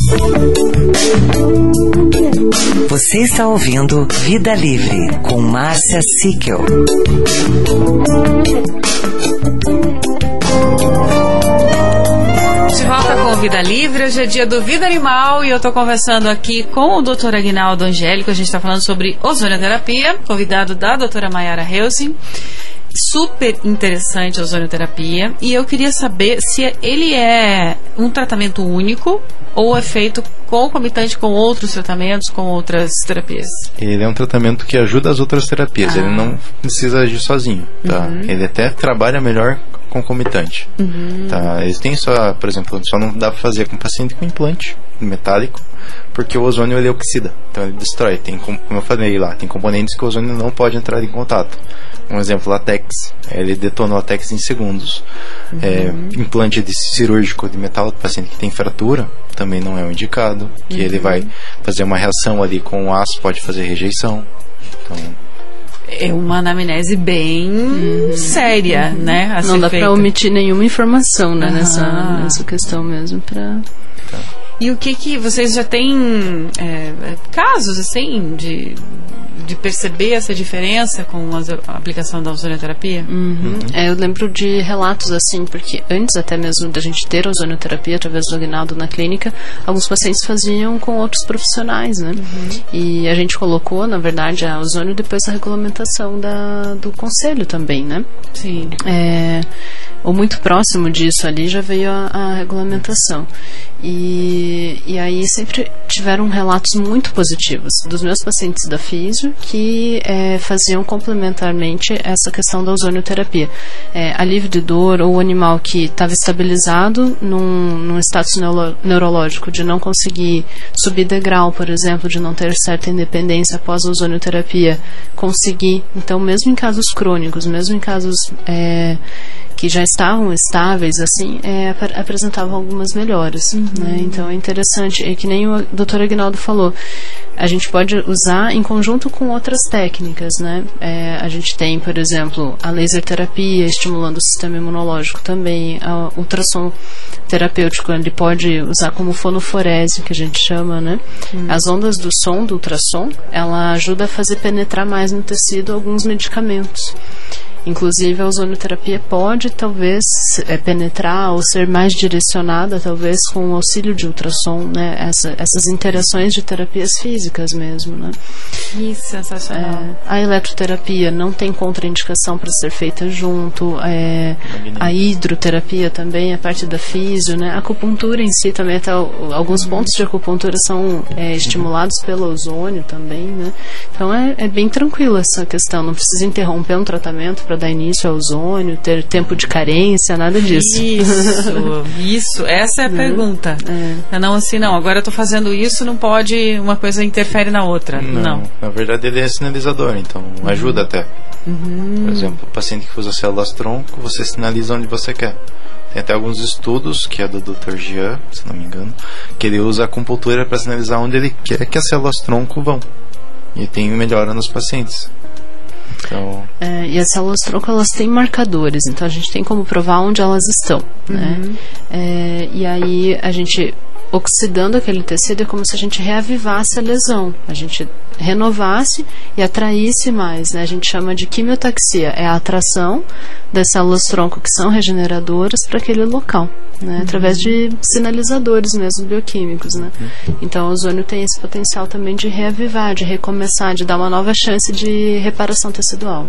Você está ouvindo Vida Livre com Márcia Sickel. De volta com Vida Livre, hoje é dia do Vida Animal e eu estou conversando aqui com o Dr. Aguinaldo Angélico. A gente está falando sobre ozonioterapia, convidado da doutora Mayara Helsing. Super interessante a ozonioterapia, e eu queria saber se ele é um tratamento único ou é feito concomitante com outros tratamentos, com outras terapias. Ele é um tratamento que ajuda as outras terapias, ele não precisa agir sozinho, tá? Ele até trabalha melhor concomitante, tá? Eles têm só, por exemplo, só não dá para fazer com paciente com implante metálico, porque o ozônio ele oxida, então ele destrói. Tem, como eu falei lá, tem componentes que o ozônio não pode entrar em contato. Um exemplo, látex, ele detona o látex em segundos. Implante cirúrgico de metal do paciente que tem fratura também não é o indicado, que ele vai fazer uma reação ali com o aço, pode fazer rejeição. Então, é uma anamnese bem séria, né? Não dá para omitir nenhuma informação, né, nessa questão mesmo. E o que vocês já têm casos assim de perceber essa diferença com a aplicação da ozonioterapia? Eu lembro de relatos assim, porque antes até mesmo da gente ter a ozonioterapia através do Aguinaldo na clínica, alguns pacientes faziam com outros profissionais, né? E a gente colocou, na verdade, a ozônio depois da regulamentação do conselho também, né? Sim. Ou muito próximo disso ali já veio a regulamentação. E aí sempre tiveram relatos muito positivos dos meus pacientes da físio que faziam complementarmente essa questão da ozonioterapia. Alívio de dor, ou o animal que estava estabilizado num status neurológico de não conseguir subir degrau, por exemplo, de não ter certa independência após a ozonioterapia, conseguir. Então, mesmo em casos crônicos, mesmo em casos que já estavam estáveis, assim, apresentavam algumas melhoras, né? Então é interessante, que nem o Dr. Aguinaldo falou, a gente pode usar em conjunto com outras técnicas, né? A gente tem, por exemplo, a laser terapia estimulando o sistema imunológico também, o ultrassom terapêutico, ele pode usar como fonoforese, que a gente chama, né? As ondas do som, do ultrassom, ela ajuda a fazer penetrar mais no tecido alguns medicamentos. Inclusive a ozonioterapia pode talvez penetrar ou ser mais direcionada talvez com o auxílio de ultrassom, né? Essas interações de terapias físicas mesmo, né? Isso, sensacional. A eletroterapia não tem contraindicação para ser feita junto, a hidroterapia também, a parte da físio, né? A acupuntura em si também, até alguns pontos de acupuntura são estimulados pelo ozônio também, né? Então é bem tranquilo essa questão, não precisa interromper um tratamento para dar início ao ozônio, ter tempo de carência, nada disso. Isso, essa é a pergunta. Não assim, não, agora eu estou fazendo isso, não pode, uma coisa interfere na outra. Não. Na verdade ele é sinalizador, então ajuda até. Por exemplo, o paciente que usa células-tronco, você sinaliza onde você quer. Tem até alguns estudos, que é do Dr. Jean, se não me engano, que ele usa a acupuntura para sinalizar onde ele quer que as células-tronco vão. E tem melhora nos pacientes. Então... e as células-tronco, elas têm marcadores, então a gente tem como provar onde elas estão, né? E aí a gente, oxidando aquele tecido, é como se a gente reavivasse a lesão, a gente renovasse e atraísse mais, né? A gente chama de quimiotaxia, é a atração das células-tronco que são regeneradoras para aquele local, né? Através de sinalizadores mesmo bioquímicos, né? Então o ozônio tem esse potencial também de reavivar, de recomeçar, de dar uma nova chance de reparação tecidual.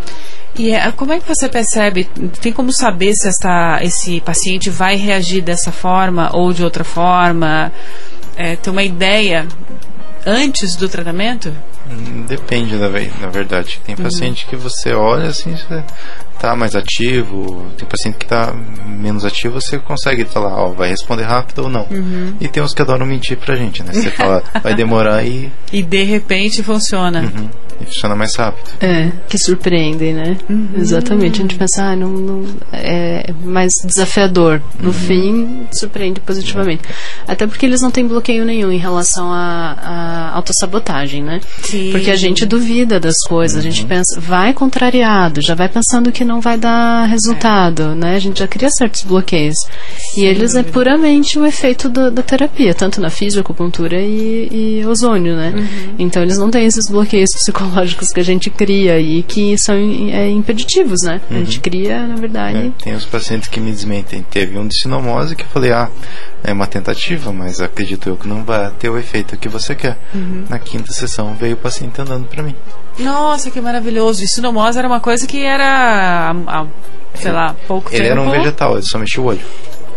E como é que você percebe, tem como saber se esse paciente vai reagir dessa forma ou de outra forma? Tem uma ideia antes do tratamento? Depende, na verdade. Tem paciente que você olha assim, você tá mais ativo, tem paciente que tá menos ativo, você consegue falar, vai responder rápido ou não. E tem uns que adoram mentir pra gente, né? Você fala, vai demorar e de repente funciona. e funciona mais rápido. Que surpreendem, né? Exatamente. A gente pensa, não, é mais desafiador. No fim, surpreende positivamente. Até porque eles não têm bloqueio nenhum em relação à autossabotagem, né? Sim. Porque a gente duvida das coisas, a gente pensa, vai contrariado, já vai pensando que não vai dar resultado, né? A gente já cria certos bloqueios. E eles é puramente o efeito da terapia, tanto na fisioacupuntura e ozônio, né? Então eles não têm esses bloqueios psicológicos que a gente cria e que são impeditivos, né? A gente cria, na verdade... Tem os pacientes que me desmentem. Teve um de sinomose que eu falei, é uma tentativa, mas acredito eu que não vai ter o efeito que você quer. Na 5ª sessão veio o paciente andando para mim. Nossa, que maravilhoso. E sinomose era uma coisa que era, sei lá, pouco tempo... Ele era um vegetal, ele só mexia o olho.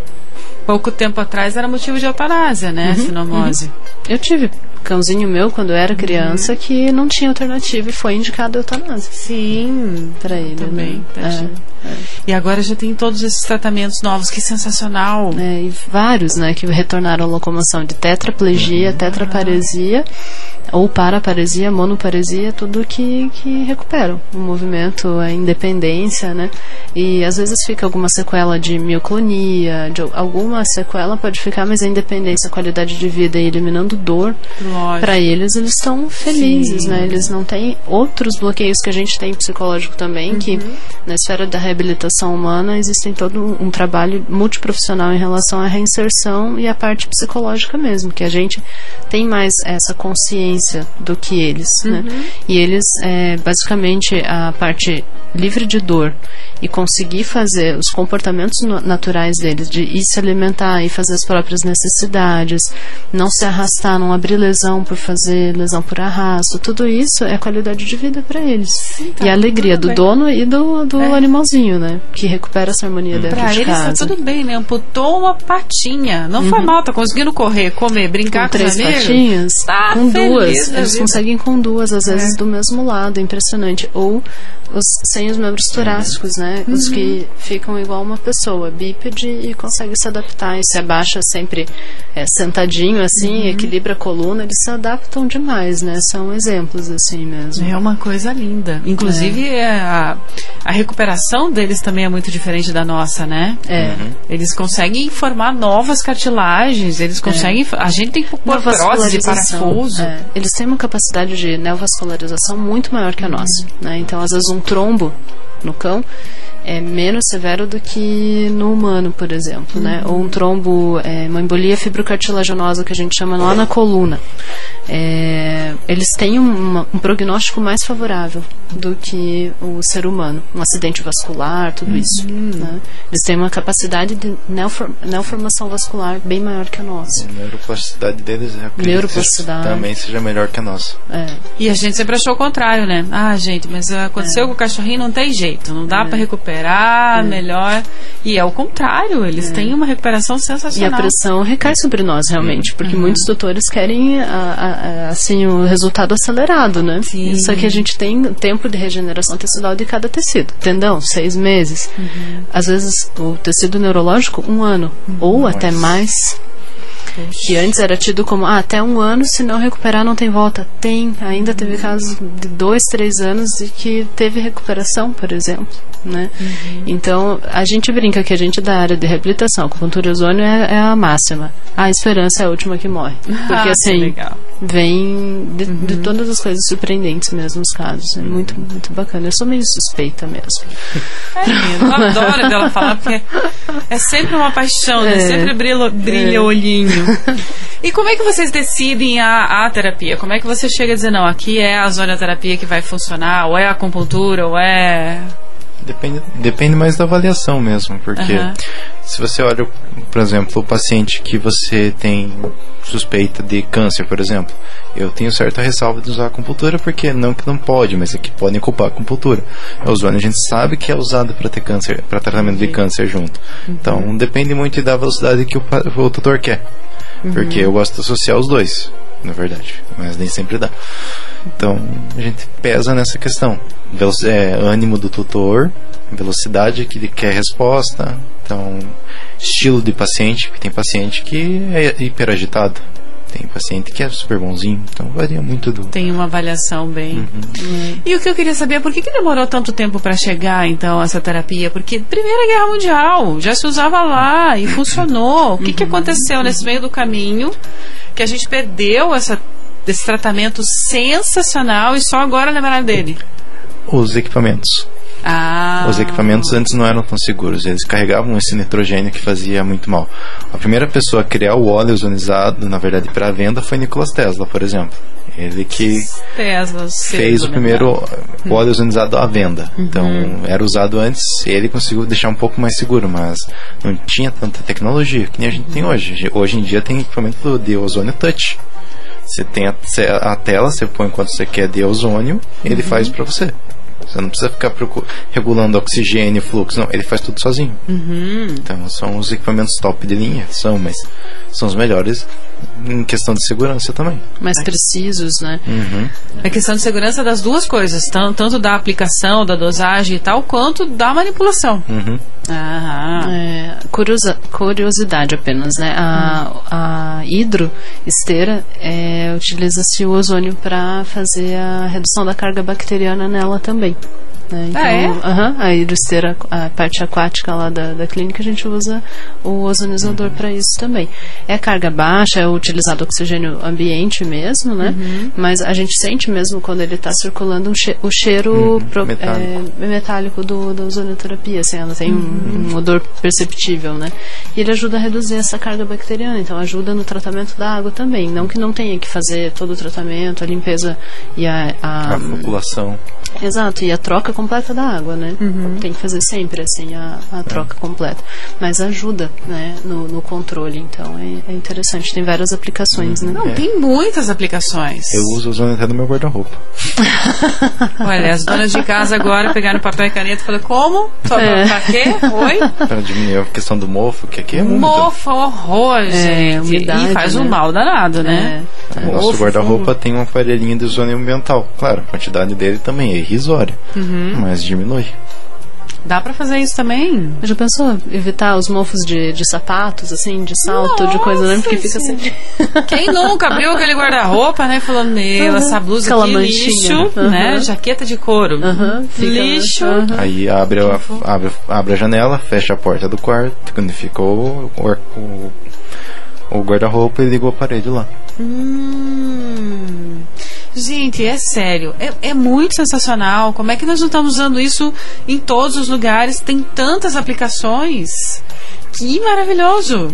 Pouco tempo atrás era motivo de eutanásia, né, sinomose. Eu tive cãozinho meu quando eu era criança que não tinha alternativa e foi indicado a eutanásia. Sim, para ele também. Né? E agora já tem todos esses tratamentos novos, que sensacional. E vários, né, que retornaram à locomoção de tetraplegia, tetraparesia ou paraparesia, monoparesia, tudo que recuperam o movimento, a independência, né? E às vezes fica alguma sequela de mioclonia, alguma sequela pode ficar, mas a independência, a qualidade de vida e eliminando dor, para eles estão felizes, né? Eles não têm outros bloqueios que a gente tem psicológico também, que na esfera da reabilitação humana existem todo um trabalho multiprofissional em relação à reinserção e à parte psicológica mesmo, que a gente tem mais essa consciência do que eles, né? E eles, basicamente, a parte livre de dor e conseguir fazer os comportamentos naturais deles, de ir se alimentar e fazer as próprias necessidades, não se arrastar, não abrir lesão por fazer lesão por arrasto, tudo isso é qualidade de vida para eles. Sim, tá, e a alegria do dono e do animalzinho, né? Que recupera essa harmonia dentro pra de casa. Pra eles tá tudo bem, né? Amputou uma patinha, não foi mal, tá conseguindo correr, comer, brincar com 3 patinhas, tá com feliz, 2, eles conseguem com 2, às vezes do mesmo lado, impressionante. Ou sem os membros torácicos, né? Os que ficam igual uma pessoa, bípede, e consegue se adaptar e se abaixa sempre sentadinho assim, equilibra a coluna, eles se adaptam demais, né? São exemplos assim mesmo. É uma coisa linda. Inclusive a recuperação deles também é muito diferente da nossa, né? Eles conseguem formar novas cartilagens, eles conseguem... A gente tem que pôr prótese e parafuso. Eles têm uma capacidade de neovascularização muito maior que a nossa, né? Então, às vezes, um trombo no cão é menos severo do que no humano, por exemplo, né? Ou um trombo, uma embolia fibrocartilaginosa que a gente chama lá na coluna. Eles têm um prognóstico mais favorável do que o ser humano. Um acidente vascular, tudo isso, né? Eles têm uma capacidade de neoformação vascular bem maior que a nossa. A neuroplasticidade deles também seja melhor que a nossa. E a gente sempre achou o contrário, né? Gente, mas aconteceu com o cachorrinho, não tem jeito, não dá para recuperar melhor. E é o contrário, eles têm uma recuperação sensacional. E a pressão recai sobre nós, realmente, porque muitos doutores querem assim, o resultado acelerado, né? Sim. Só que a gente tem tempo de regeneração tecidual de cada tecido. Tendão, 6 meses. Às vezes, o tecido neurológico, 1 ano. Ou até mais. Que antes era tido como até 1 ano, se não recuperar não tem volta. Ainda teve casos de 2, 3 anos e que teve recuperação, por exemplo, né? Então a gente brinca que a gente da área de reabilitação, acupuntura e ozônio é a máxima. A esperança é a última que morre, porque assim vem de todas as coisas surpreendentes mesmo os casos. É muito, muito bacana. Eu sou meio suspeita mesmo. Eu adoro dela falar, porque é sempre uma paixão, né? Sempre brilha o olhinho. E como é que vocês decidem a terapia? Como é que você chega a dizer, não, aqui é a ozonioterapia que vai funcionar, ou é a acupuntura, ou é... Depende mais da avaliação mesmo, porque se você olha, por exemplo, o paciente que você tem suspeita de câncer, por exemplo, eu tenho certa ressalva de usar a acupuntura, porque não que não pode, mas é que podem culpar a acupuntura. A ozônio a gente sabe que é usado para ter câncer, para tratamento de câncer junto. Então depende muito da velocidade que o tutor quer, porque eu gosto de associar os dois, na verdade, mas nem sempre dá. Então a gente pesa nessa questão, ânimo do tutor, velocidade que ele quer resposta, então estilo de paciente, porque tem paciente que é hiperagitado, Tem paciente que é super bonzinho, então varia muito do... Tem uma avaliação bem... E o que eu queria saber é por que demorou tanto tempo para chegar, então, essa terapia? Porque Primeira Guerra Mundial já se usava lá e funcionou. O que aconteceu nesse meio do caminho que a gente perdeu esse tratamento sensacional e só agora lembraram dele? Os equipamentos. Os equipamentos antes não eram tão seguros. Eles carregavam esse nitrogênio que fazia muito mal. A primeira pessoa a criar o óleo ozonizado, na verdade, para venda foi Nikola Tesla, por exemplo. Ele que fez o primeiro óleo ozonizado à venda. Então, era usado antes, ele conseguiu deixar um pouco mais seguro, mas não tinha tanta tecnologia que nem a gente tem hoje. Hoje em dia tem equipamento de ozônio touch. Você tem a tela, você põe quanto você quer de ozônio, ele faz para você. Você não precisa ficar regulando oxigênio, fluxo, não, ele faz tudo sozinho. Então são os equipamentos top de linha, mas são os melhores em questão de segurança também. Mais precisos, né? A questão de segurança das duas coisas, tanto da aplicação, da dosagem e tal, quanto da manipulação. Curiosidade apenas, né? A hidroesteira utiliza-se o ozônio para fazer a redução da carga bacteriana nela também. Né? Então, a hidroesteira, a parte aquática lá da clínica, a gente usa o ozonizador para isso também. É carga baixa, é utilizado oxigênio ambiente mesmo, né? Mas a gente sente mesmo quando ele está circulando o cheiro metálico da ozonioterapia, assim, ela tem um odor perceptível, né? E ele ajuda a reduzir essa carga bacteriana, então ajuda no tratamento da água também, não que não tenha que fazer todo o tratamento, a limpeza e a floculação. Exato, e a troca completa da água, né? Tem que fazer sempre, assim, a troca completa. Mas ajuda, né, no controle, então é interessante. Tem várias aplicações, né? Não, tem muitas aplicações. Eu uso o ozônio até no meu guarda-roupa. Olha, as donas de casa agora pegaram papel e caneta e falaram, como? Pra quê? Oi? Para diminuir a questão do mofo, que aqui é muito. Mofo, horror, gente. Umidade, e faz um mal danado, né? O nosso guarda-roupa tem um aparelhinho de ozônio ambiental. Claro, a quantidade dele também é irrisória, mas diminui. Dá pra fazer isso também? Já pensou? Evitar os mofos de sapatos, assim, de salto, de coisa, né? Porque fica sempre... Quem nunca abriu aquele guarda-roupa, né? Falando, essa blusa aqui, lixo, né? Jaqueta de couro. Lixo. Aí abre a janela, fecha a porta do quarto, quando ficou o guarda-roupa e liga o aparelho lá. Gente, é sério, é muito sensacional. Como é que nós não estamos usando isso em todos os lugares? Tem tantas aplicações. Que maravilhoso.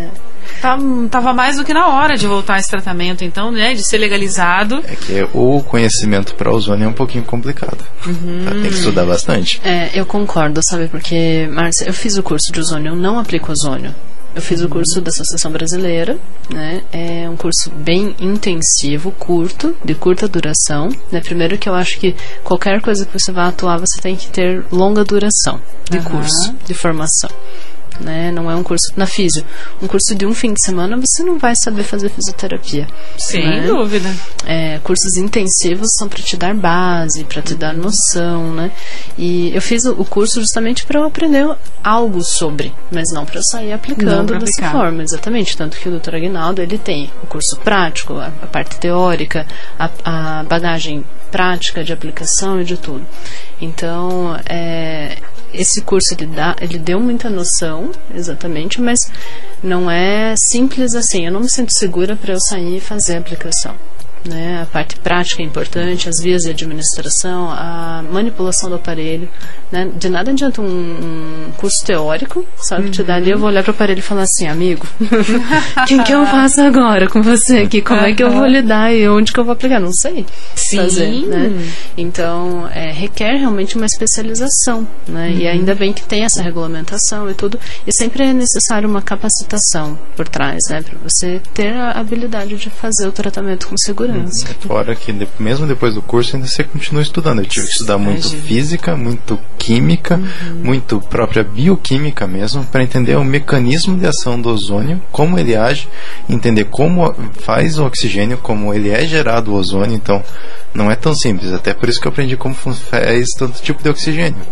Tava mais do que na hora de voltar esse tratamento, então, né, de ser legalizado. É que o conhecimento para ozônio é um pouquinho complicado. Tem que estudar bastante. Eu concordo, sabe, porque, Márcia, eu fiz o curso de ozônio, eu não aplico ozônio. Eu fiz o curso da Associação Brasileira, né? É um curso bem intensivo, curto, de curta duração, né? Primeiro que eu acho que qualquer coisa que você vá atuar, você tem que ter longa duração de curso, de formação. Né? Não é um curso na físio. Um curso de um fim de semana você não vai saber fazer fisioterapia. Sem dúvida. Cursos intensivos são para te dar base, para te dar noção, né? E eu fiz o curso justamente para eu aprender algo sobre, mas não para sair aplicando dessa forma, exatamente. Tanto que o Dr. Aguinaldo, ele tem o curso prático, a parte teórica, a bagagem prática de aplicação e de tudo. Então, esse curso ele deu muita noção, exatamente, mas não é simples assim. Eu não me sinto segura para eu sair e fazer a aplicação. Né? A parte prática é importante, as vias de administração, a manipulação do aparelho, né? De nada adianta um curso teórico, sabe, que te dá ali, eu vou olhar para o aparelho e falar assim, amigo, o que eu faço agora com você aqui? Como é que eu vou lidar e onde que eu vou aplicar? Não sei fazer, né? Então, requer realmente uma especialização, né? E ainda bem que tem essa regulamentação e tudo, e sempre é necessário uma capacitação por trás, né? Para você ter a habilidade de fazer o tratamento com segurança. Fora que mesmo depois do curso ainda você continua estudando. Eu tive que estudar muito física, muito química, muito própria bioquímica mesmo, para entender o mecanismo de ação do ozônio, como ele age, entender como faz o oxigênio, como ele é gerado o ozônio. Então não é tão simples, até por isso que eu aprendi como faz todo tipo de oxigênio.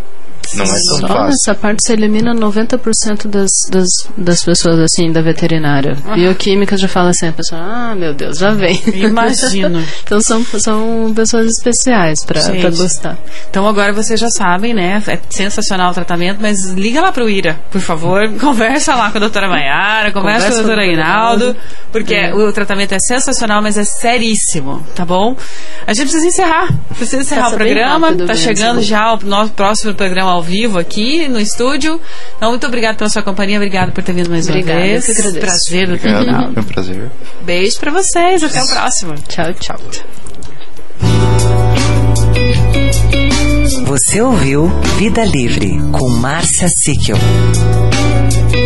Não é tão Só fácil. nessa parte você elimina 90% das pessoas, assim, da veterinária. Bioquímica já fala assim, a pessoa, meu Deus, já vem. Imagino. Então são pessoas especiais pra gostar. Então agora vocês já sabem, né? É sensacional o tratamento, mas liga lá pro Ira, por favor. Conversa lá com a doutora Maiara, conversa com o doutor Aguinaldo, porque o tratamento é sensacional, mas é seríssimo, tá bom? A gente precisa encerrar o programa. Tá chegando já o nosso próximo programa ao vivo aqui no estúdio. Então, muito obrigado pela sua companhia, obrigado por ter vindo mais uma vez. Prazer, doutor Aguinaldo. Foi um prazer. Beijo pra vocês, até o próximo. Tchau, tchau. Você ouviu Vida Livre com Márcia Sickel.